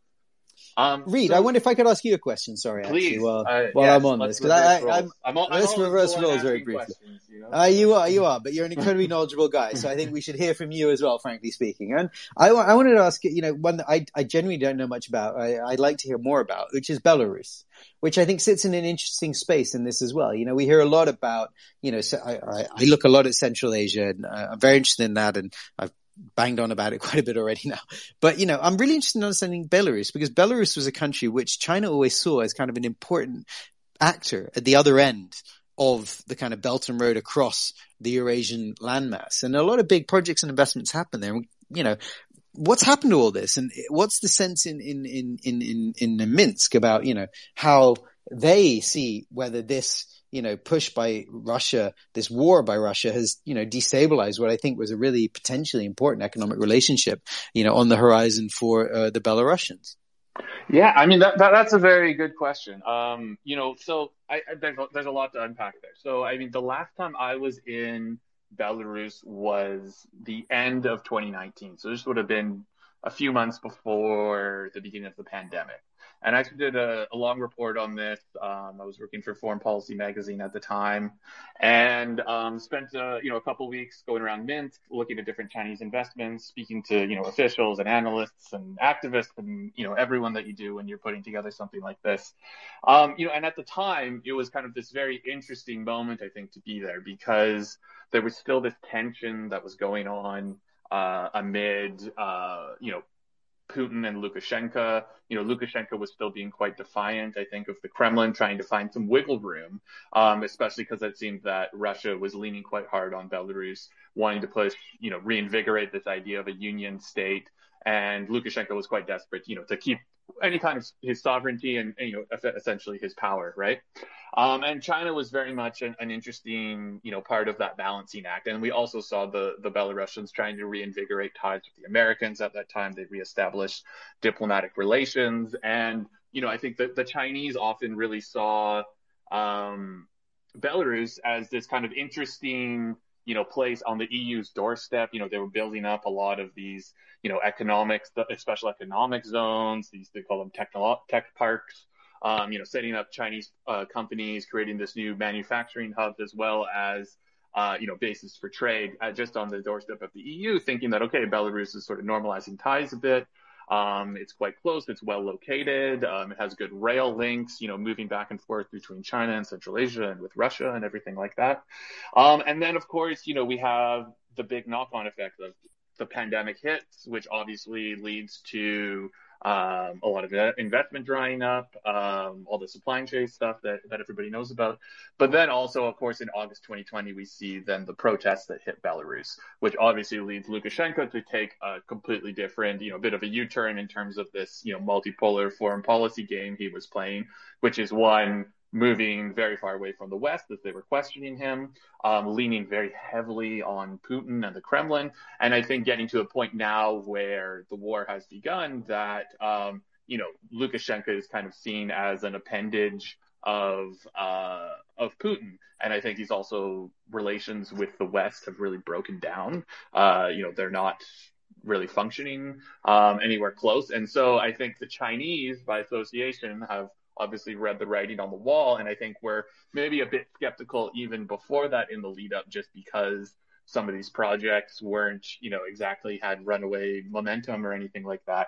Um, Reed, so, I wonder if I could ask you a question. Sorry, please, actually, while, uh, while yes, I'm on this, because I, I, I'm, I'm, I'm let's reverse roles very briefly. You know? Uh, you are, you are, but you're an incredibly knowledgeable guy, so I think we should hear from you as well, frankly speaking. And I, I wanted to ask, you know, one that I, I genuinely don't know much about, I, I'd like to hear more about, which is Belarus, which I think sits in an interesting space in this as well. You know, we hear a lot about, you know, so I, I, I look a lot at Central Asia, and uh, I'm very interested in that, and I've banged on about it quite a bit already now. But, you know, I'm really interested in understanding Belarus, because Belarus was a country which China always saw as kind of an important actor at the other end of the kind of Belt and Road across the Eurasian landmass. And a lot of big projects and investments happen there. You know, what's happened to all this? And what's the sense in, in, in, in, in, in Minsk about, you know, how they see whether this, you know, push by Russia, this war by Russia has, you know, destabilized what I think was a really potentially important economic relationship, you know, on the horizon for uh, the Belarusians? Yeah, I mean, that, that that's a very good question. Um, you know, so I, I there's, a, there's a lot to unpack there. So, I mean, the last time I was in Belarus was the end of twenty nineteen. So this would have been a few months before the beginning of the pandemic. And I actually did a, a long report on this. Um, I was working for Foreign Policy Magazine at the time, and um, spent uh, you know a couple weeks going around Minsk, looking at different Chinese investments, speaking to you know officials and analysts and activists, and you know everyone that you do when you're putting together something like this. Um, you know, and at the time, it was kind of this very interesting moment, I think, to be there, because there was still this tension that was going on uh, amid uh, you know. Putin and Lukashenko. You know, Lukashenko was still being quite defiant, I think, of the Kremlin, trying to find some wiggle room, um, especially because it seemed that Russia was leaning quite hard on Belarus, wanting to push, you know, reinvigorate this idea of a union state. And Lukashenko was quite desperate, you know, to keep any kind of his sovereignty and, you know, essentially his power, right? Um, and China was very much an, an interesting, you know, part of that balancing act. And we also saw the, the Belarusians trying to reinvigorate ties with the Americans at that time. They reestablished diplomatic relations. And, you know, I think that the Chinese often really saw um, Belarus as this kind of interesting, you know, place on the E U's doorstep. You know, they were building up a lot of these, you know, economics, special economic zones, these, they call them technolo- tech parks. um, you know, setting up Chinese uh, companies, creating this new manufacturing hub, as well as Uh, you know, basis for trade uh, just on the doorstep of the E U, thinking that, okay, Belarus is sort of normalizing ties a bit. Um, it's quite close. It's well located. Um, it has good rail links, you know, moving back and forth between China and Central Asia and with Russia and everything like that. Um, and then, of course, you know, we have the big knock-on effect of the pandemic hits, which obviously leads to Um, a lot of investment drying up, um, all the supply chain stuff that, that everybody knows about. But then also, of course, in August twenty twenty, we see then the protests that hit Belarus, which obviously leads Lukashenko to take a completely different, you know, bit of a U-turn in terms of this, you know, multipolar foreign policy game he was playing, which is one, moving very far away from the West as they were questioning him, um, leaning very heavily on Putin and the Kremlin. And I think getting to a point now where the war has begun that, um, you know, Lukashenko is kind of seen as an appendage of, uh, of Putin. And I think he's also, relations with the West have really broken down. Uh, you know, they're not really functioning, um, anywhere close. And so I think the Chinese, by association, have obviously read the writing on the wall. And I think we're maybe a bit skeptical even before that in the lead up, just because some of these projects weren't, you know, exactly had runaway momentum or anything like that.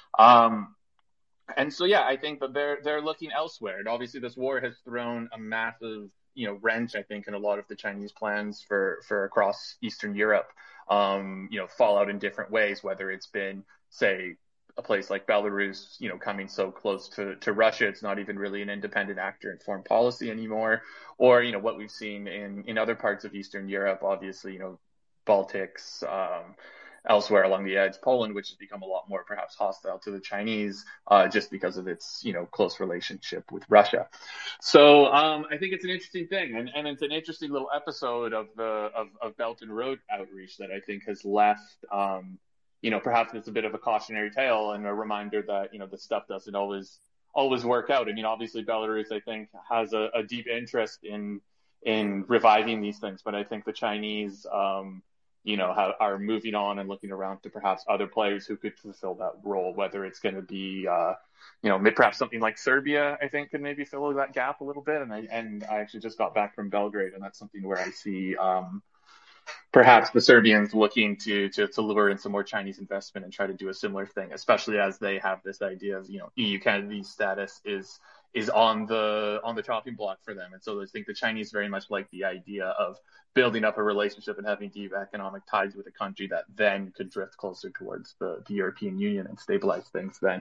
Um, and so, yeah, I think that they're, they're looking elsewhere. And obviously this war has thrown a massive, you know, wrench, I think, in a lot of the Chinese plans for, for across Eastern Europe, um, you know, fallout in different ways, whether it's been, say, a place like Belarus, you know, coming so close to, to Russia, it's not even really an independent actor in foreign policy anymore. Or, you know, what we've seen in, in other parts of Eastern Europe, obviously, you know, Baltics, um, elsewhere along the edge, Poland, which has become a lot more perhaps hostile to the Chinese, uh, just because of its, you know, close relationship with Russia. So, um, I think it's an interesting thing. And, and it's an interesting little episode of the, of, of Belt and Road outreach that I think has left, um, you know, perhaps it's a bit of a cautionary tale and a reminder that, you know, the stuff doesn't always, always work out. I mean, obviously Belarus, I think, has a, a deep interest in, in reviving these things, but I think the Chinese, um, you know, have, are moving on and looking around to perhaps other players who could fulfill that role, whether it's going to be, uh, you know, perhaps something like Serbia, I think, could maybe fill that gap a little bit. And I, and I actually just got back from Belgrade, and that's something where I see, um, perhaps the Serbians looking to, to, to lure in some more Chinese investment and try to do a similar thing, especially as they have this idea of, you know, E U candidate status is, is on the, on the chopping block for them. And so I think the Chinese very much like the idea of building up a relationship and having deep economic ties with a country that then could drift closer towards the, the European Union and stabilize things then.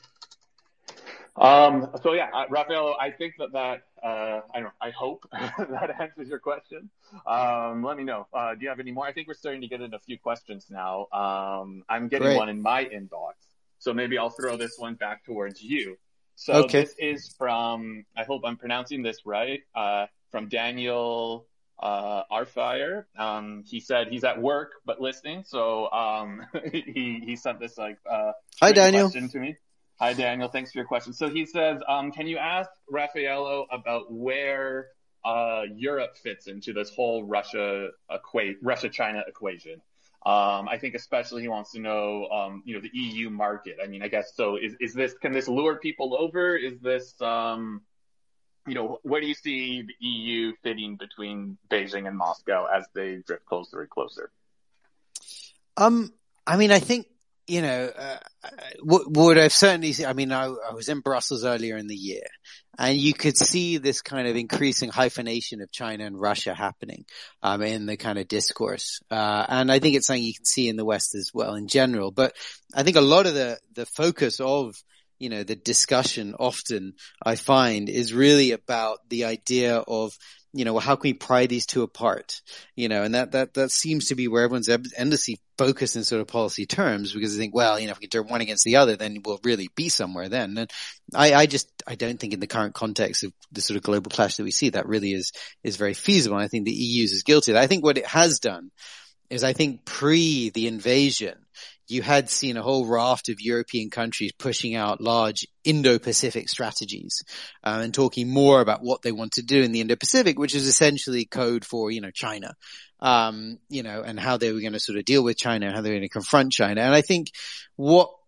Um, so yeah, uh, Rafael, I think that that, uh, I don't know, I hope that answers your question. Um, let me know. Uh, do you have any more? I think we're starting to get in a few questions now. Um, I'm getting Great. one in my inbox, so maybe I'll throw this one back towards you. So Okay. This is from, I hope I'm pronouncing this right, uh, from Daniel, uh, Arfire. Um, he said he's at work, but listening. So, um, he, he sent this like, uh, Hi, Daniel. question to me. Hi, Daniel. Thanks for your question. So he says, um, can you ask Raffaello about where uh, Europe fits into this whole Russia equa- Russia-China equation? Um, I think especially he wants to know, um, you know, the E U market. I mean, I guess so. Is is this can this lure people over? Is this, um, you know, where do you see the E U fitting between Beijing and Moscow as they drift closer and closer? Um, I mean, I think. You know, uh, what, what I've certainly seen, I mean, I, I was in Brussels earlier in the year, and you could see this kind of increasing hyphenation of China and Russia happening, um, in the kind of discourse. Uh, and I think it's something you can see in the West as well in general. But I think a lot of the, the focus of, you know, the discussion often I find is really about the idea of, you know, how can we pry these two apart? You know, and that, that, that seems to be where everyone's endlessly focused in sort of policy terms, because they think, well, you know, if we can turn one against the other, then we'll really be somewhere then. And I, I just, I don't think in the current context of the sort of global clash that we see, that really is, is very feasible. And I think the E U is guilty of that. I think what it has done is I think pre the invasion, you had seen a whole raft of European countries pushing out large Indo-Pacific strategies, uh, and talking more about what they want to do in the Indo-Pacific, which is essentially code for, you know, China, um, you know, and how they were going to sort of deal with China and how they were going to confront China. And I think what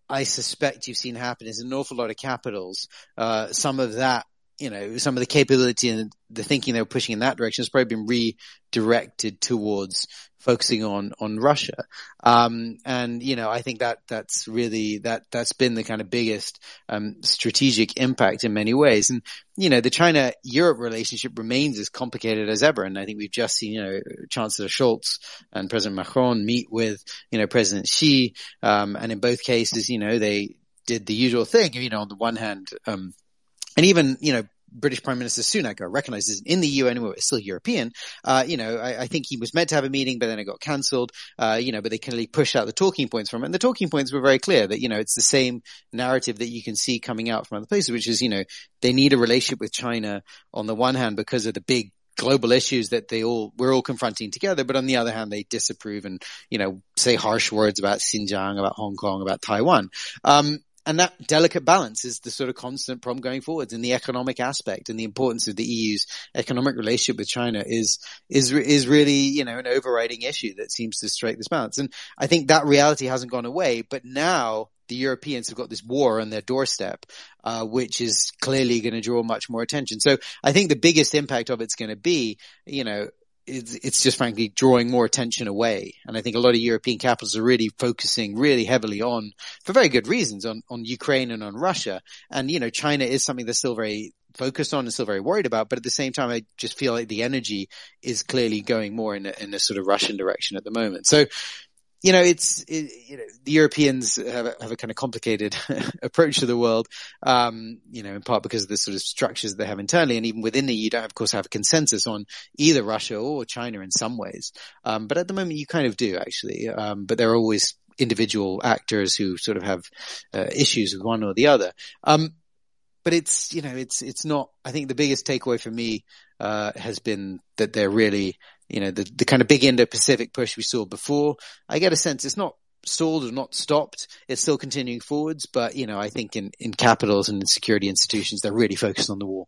I suspect you've seen happen is an awful lot of capitals. Uh, some of that, you know, some of the capability and the thinking they were pushing in that direction has probably been redirected towards focusing on, on Russia. Um, and, you know, I think that that's really, that, that's been the kind of biggest, um, strategic impact in many ways. And, you know, the China-Europe relationship remains as complicated as ever. And I think we've just seen, you know, Chancellor Scholz and President Macron meet with, you know, President Xi. Um, and in both cases, you know, they did the usual thing, you know, on the one hand, um, and even, you know, British Prime Minister Sunak, I recognize is in the E U anyway, it's still European. Uh, you know, I, I think he was meant to have a meeting, but then it got cancelled. Uh, you know, but they clearly pushed out the talking points from it. And the talking points were very clear that, you know, it's the same narrative that you can see coming out from other places, which is, you know, they need a relationship with China on the one hand because of the big global issues that they all, we're all confronting together. But on the other hand, they disapprove and, you know, say harsh words about Xinjiang, about Hong Kong, about Taiwan. Um, And that delicate balance is the sort of constant problem going forwards. And the economic aspect and the importance of the E U's economic relationship with China is, is, is really, you know, an overriding issue that seems to strike this balance. And I think that reality hasn't gone away, but now the Europeans have got this war on their doorstep, uh, which is clearly going to draw much more attention. So I think the biggest impact of it's going to be, you know, It's, it's just frankly drawing more attention away. And I think a lot of European capitals are really focusing really heavily on, for very good reasons, on, on Ukraine and on Russia. And, you know, China is something they're still very focused on and still very worried about. But at the same time, I just feel like the energy is clearly going more in a, in a sort of Russian direction at the moment. So, you know, it's, it, you know, the Europeans have a, have a kind of complicated approach to the world, um, you know, in part because of the sort of structures that they have internally. And even within the E U, you don't, of course, have a consensus on either Russia or China in some ways. Um, but at the moment, you kind of do, actually. Um, but there are always individual actors who sort of have uh, issues with one or the other. Um, but it's, you know, it's, it's not, I think the biggest takeaway for me, uh, has been that they're really, you know, the, the kind of big Indo-Pacific push we saw before. I get a sense it's not stalled or not stopped. It's still continuing forwards. But, you know, I think in, in capitals and in security institutions, they're really focused on the war.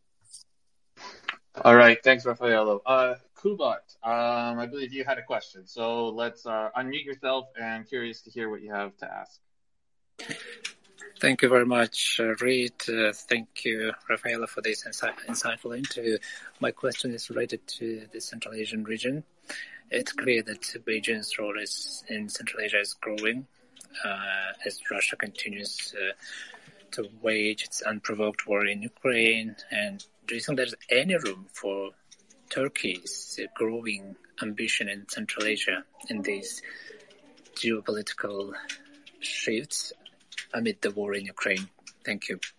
All right. Thanks, Raffaello. Uh, Kubat, um, I believe you had a question. So let's uh, unmute yourself and curious to hear what you have to ask. Thank you very much, uh, Reid. Uh, thank you, Raffaello, for this insi- insightful interview. My question is related to the Central Asian region. It's clear that Beijing's role is, in Central Asia is growing uh, as Russia continues uh, to wage its unprovoked war in Ukraine. And do you think there's any room for Turkey's growing ambition in Central Asia in these geopolitical shifts amid the war in Ukraine? Thank you.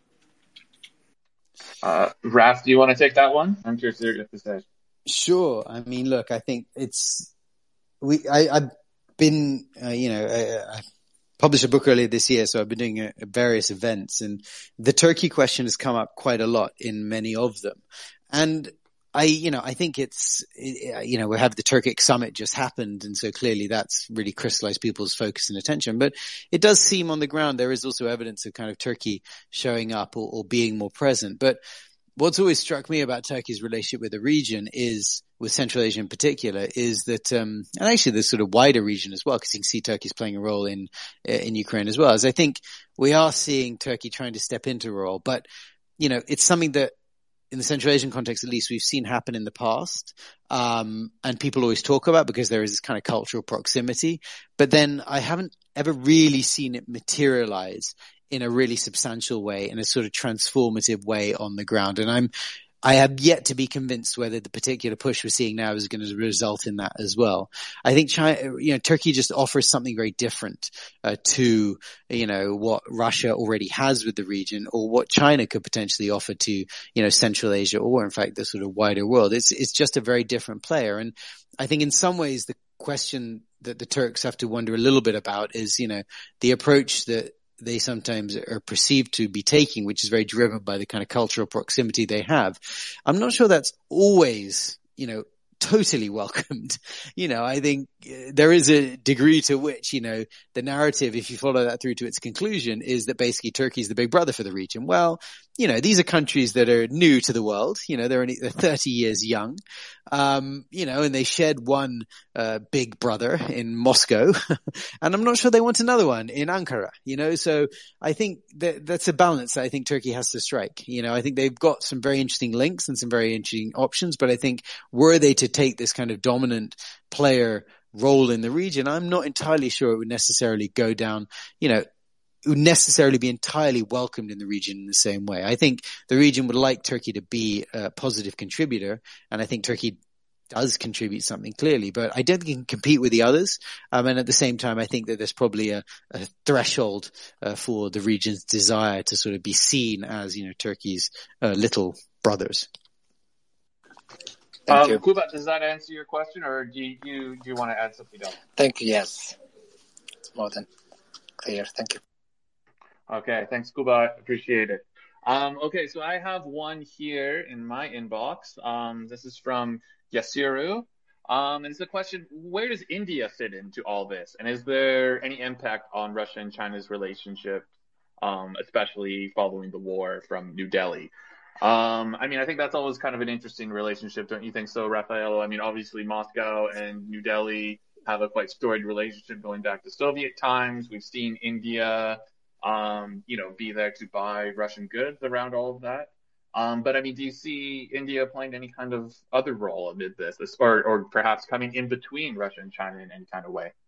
Uh, Raf, do you want to take that one? I'm curious to hear what you have to say. Sure. I mean, look, I think it's, we, I, I've been, uh, you know, I, I published a book earlier this year, so I've been doing uh, various events, and the Turkey question has come up quite a lot in many of them. And I, you know, I think it's, you know, we have the Turkic summit just happened, and so clearly that's really crystallized people's focus and attention. But it does seem on the ground there is also evidence of kind of Turkey showing up or, or being more present. But what's always struck me about Turkey's relationship with the region is, with Central Asia in particular, is that, um, and actually the sort of wider region as well, because you can see Turkey's playing a role in, in Ukraine as well, is I think we are seeing Turkey trying to step into a role. But, you know, it's something that, in the Central Asian context, at least, we've seen happen in the past, um, and people always talk about because there is this kind of cultural proximity. But then I haven't ever really seen it materialize in a really substantial way, in a sort of transformative way on the ground. And I'm, I have yet to be convinced whether the particular push we're seeing now is going to result in that as well. I think China, you know, Turkey just offers something very different uh, to, you know, what Russia already has with the region, or what China could potentially offer to, you know, Central Asia, or in fact the sort of wider world. It's, it's just a very different player. And I think in some ways the question that the Turks have to wonder a little bit about is, you know, the approach that they sometimes are perceived to be taking, which is very driven by the kind of cultural proximity they have. I'm not sure that's always, you know, totally welcomed. You know, I think there is a degree to which, you know, the narrative, if you follow that through to its conclusion, is that basically Turkey is the big brother for the region. Well, you know, these are countries that are new to the world. You know, they're only they're thirty years young, um, you know, and they shed one uh, big brother in Moscow, and I'm not sure they want another one in Ankara. You know, so I think that that's a balance that I think Turkey has to strike. You know, I think they've got some very interesting links and some very interesting options, but I think were they to take this kind of dominant player role in the region, I'm not entirely sure it would necessarily go down, you know, it would necessarily be entirely welcomed in the region in the same way. I think the region would like Turkey to be a positive contributor, and I think Turkey does contribute something clearly, but I don't think it can compete with the others. Um, and at the same time, I think that there's probably a, a threshold uh, for the region's desire to sort of be seen as, you know, Turkey's uh, little brothers. Thank um, you. Kuba, does that answer your question, or do you, do you, do you want to add something else? Thank you. Yes. It's more than clear. Thank you. Okay, thanks, Kuba. Appreciate it. Um, okay, so I have one here in my inbox. Um, this is from Yasiru. Um, and it's the question, where does India fit into all this? And is there any impact on Russia and China's relationship, um, especially following the war from New Delhi? Um, I mean, I think that's always kind of an interesting relationship, don't you think so, Raffaello? I mean, obviously Moscow and New Delhi have a quite storied relationship going back to Soviet times. We've seen India um, you know, be there to buy Russian goods around all of that. Um, but I mean, do you see India playing any kind of other role amid this, or, or perhaps coming in between Russia and China in any kind of way?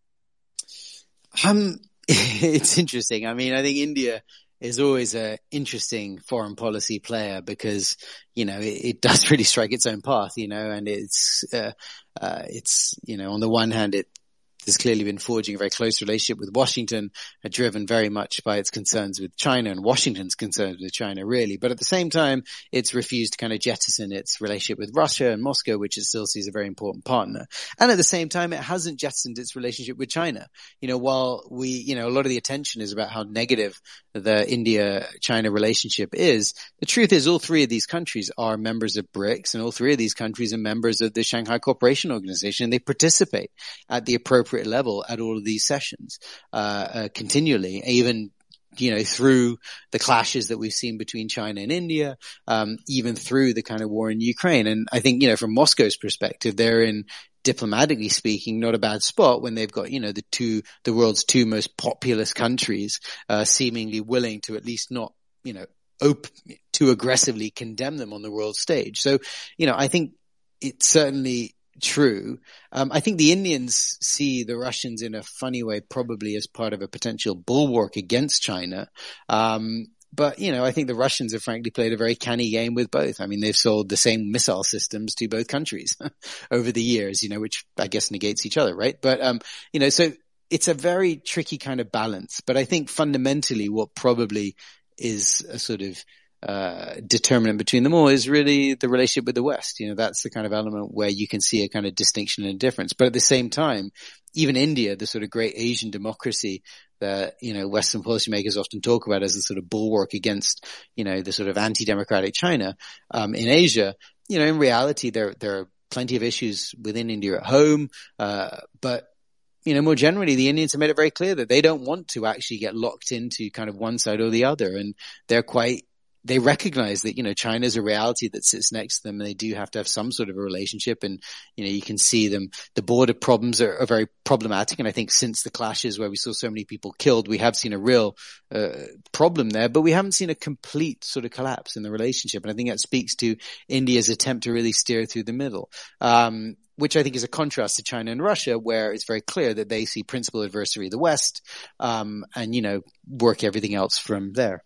Um, it's interesting. I mean, I think India is always an interesting foreign policy player because, you know, it, it does really strike its own path, you know, and it's, uh, uh, it's, you know, on the one hand, it, has clearly been forging a very close relationship with Washington, uh, driven very much by its concerns with China and Washington's concerns with China, really. But at the same time, it's refused to kind of jettison its relationship with Russia and Moscow, which it still sees a very important partner. And at the same time, it hasn't jettisoned its relationship with China. You know, while we, you know, a lot of the attention is about how negative the India-China relationship is, the truth is all three of these countries are members of BRICS, and all three of these countries are members of the Shanghai Cooperation Organization, and they participate at the appropriate level at all of these sessions, uh, uh, continually, even, you know, through the clashes that we've seen between China and India, um, even through the kind of war in Ukraine. And I think, you know, from Moscow's perspective, they're in, diplomatically speaking, not a bad spot when they've got, you know, the two, the world's two most populous countries, uh, seemingly willing to at least not, you know, op- too aggressively condemn them on the world stage. So, you know, I think it's certainly true. Um, I think the Indians see the Russians in a funny way, probably as part of a potential bulwark against China. Um, but, you know, I think the Russians have frankly played a very canny game with both. I mean, they've sold the same missile systems to both countries over the years, you know, which I guess negates each other, right? But, um, you know, so it's a very tricky kind of balance. But I think fundamentally what probably is a sort of uh determinant between them all is really the relationship with the West. You know, that's the kind of element where you can see a kind of distinction and difference. But at the same time, even India, the sort of great Asian democracy that, you know, Western policymakers often talk about as a sort of bulwark against, you know, the sort of anti-democratic China, um, in Asia, you know, in reality, there, there are plenty of issues within India at home, uh, but you know, more generally, the Indians have made it very clear that they don't want to actually get locked into kind of one side or the other. And they're quite, they recognize that, you know, China is a reality that sits next to them, and they do have to have some sort of a relationship. And, you know, you can see them, the border problems are, are very problematic. And I think since the clashes where we saw so many people killed, we have seen a real uh, problem there, but we haven't seen a complete sort of collapse in the relationship. And I think that speaks to India's attempt to really steer through the middle. Um, which I think is a contrast to China and Russia, where it's very clear that they see principal adversary the West, um, and, you know, work everything else from there.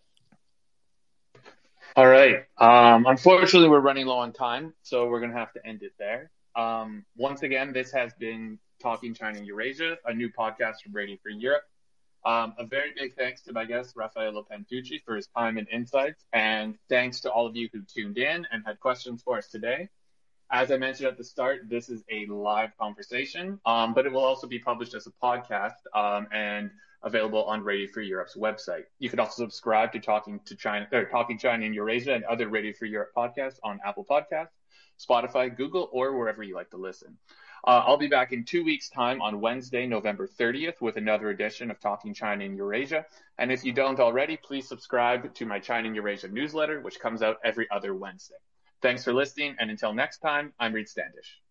All right. Um, unfortunately, we're running low on time, so we're going to have to end it there. Um, once again, this has been Talking China and Eurasia, a new podcast from Radio Free Europe. Um, a very big thanks to my guest, Raffaello Pantucci, for his time and insights, and thanks to all of you who tuned in and had questions for us today. As I mentioned at the start, this is a live conversation, um, but it will also be published as a podcast um, and available on Radio Free Europe's website. You can also subscribe to Talking to China, or Talking China and Eurasia and other Radio Free Europe podcasts on Apple Podcasts. Spotify, Google, or wherever you like to listen. Uh, I'll be back in two weeks' time on Wednesday, November thirtieth, with another edition of Talking China and Eurasia. And if you don't already, please subscribe to my China and Eurasia newsletter, which comes out every other Wednesday. Thanks for listening, and until next time, I'm Reed Standish.